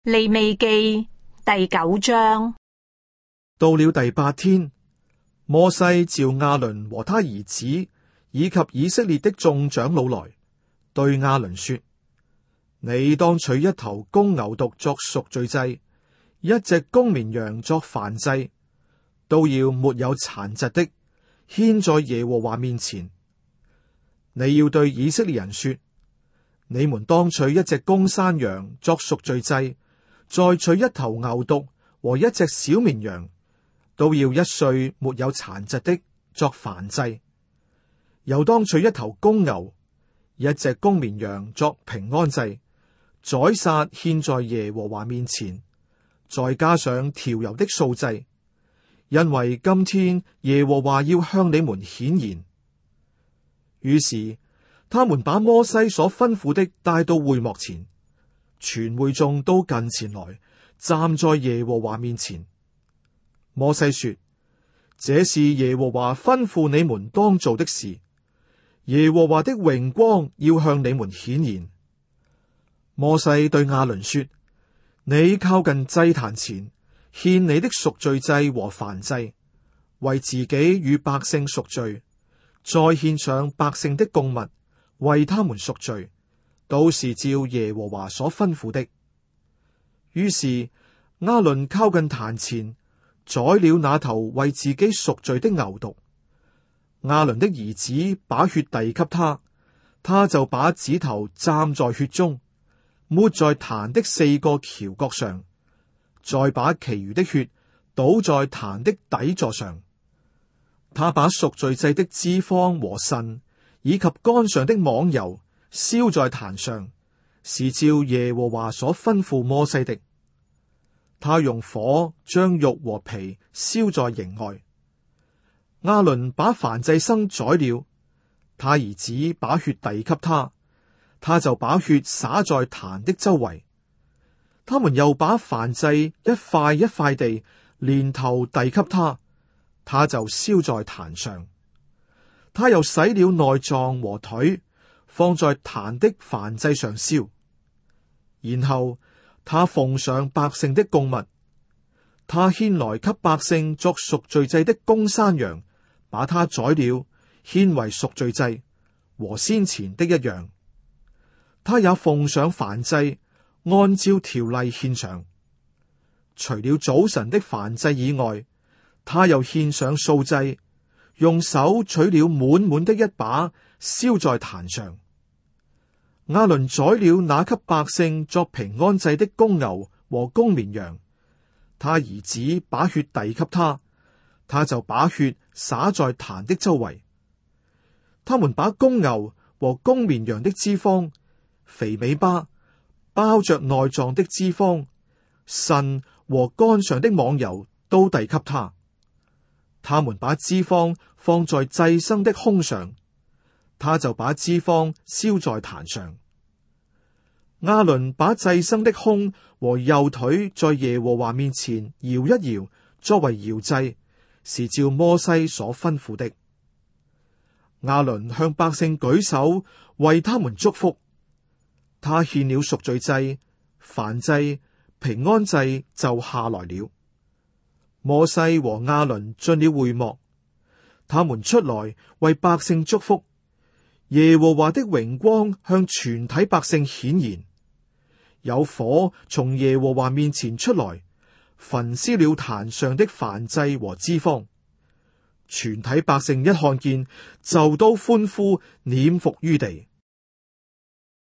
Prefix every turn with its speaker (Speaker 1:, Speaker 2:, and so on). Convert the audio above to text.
Speaker 1: 利未記第9章。
Speaker 2: 到了第8天，摩西召亞倫和他兒子以及以色列的眾長老來，對亞倫說：你當取一頭公牛犢作贖罪祭，一隻公綿羊作燔祭，都要沒有殘疾的，獻在耶和華面前。你要對以色列人說：你們當取一隻公山羊作贖罪祭，再取一頭牛犢和一隻小綿羊，都要1歲沒有殘疾的作燔祭。又當取一頭公牛，一隻公綿羊作平安祭，宰殺獻在耶和華面前，再加上調油的素祭，因為今天耶和華要向你們顯現。於是他們把摩西所吩咐的帶到會幕前，全會眾都近前來，站在耶和華面前。摩西說：這是耶和華吩咐你們當做的事，耶和華的榮光要向你們顯現。摩西對亞倫說：你靠近祭壇前，獻你的贖罪祭和燔祭，為自己與百姓贖罪，再獻上百姓的供物，為他們贖罪，都是照耶和華所吩咐的。於是亞倫靠近壇前，宰了那頭為自己贖罪的牛犢。亞倫的兒子把血遞給他，他就把指頭蘸在血中，抹在壇的4個橋角上，再把其餘的血倒在壇的底座上。他把贖罪祭的脂肪和腎以及肝上的網油燒在壇上，是照耶和華所吩咐摩西的。他用火將肉和皮燒在營外。亞倫把燔祭牲宰了，他兒子把血遞給他，他就把血灑在壇的周圍。他們又把燔祭一塊一塊地連頭遞給他，他就燒在壇上。他又洗了內臟和腿，放在壇的燔祭上燒。然後他奉上百姓的供物，他牽來給百姓作贖罪祭的公山羊，把它宰了，獻為贖罪祭，和先前的一樣。他也奉上燔祭，按照條例獻上。除了早晨的燔祭以外，他又獻上素祭，用手取了滿滿的一把，燒在壇上。亞倫宰了那給百姓作平安祭的公牛和公綿羊，他兒子把血遞給他，他就把血灑在壇的周圍。他們把公牛和公綿羊的脂肪、肥尾巴、包着內臟的脂肪、腎和肝上的網油都遞給他。他們把脂肪放在祭牲的胸上，他就把脂肪燒在壇上。亞倫把祭牲的胸和右腿在耶和華面前搖一搖，作為搖祭，是照摩西所吩咐的。亞倫向百姓舉手，為他們祝福。他獻了贖罪祭、燔祭、平安祭，就下來了。摩西和亞倫進了會幕，他們出來為百姓祝福。耶和華的榮光向全體百姓顯現，有火從耶和華面前出來，焚燒了壇上的燔祭和脂肪。全體百姓一看見，就都歡呼，臉伏於地。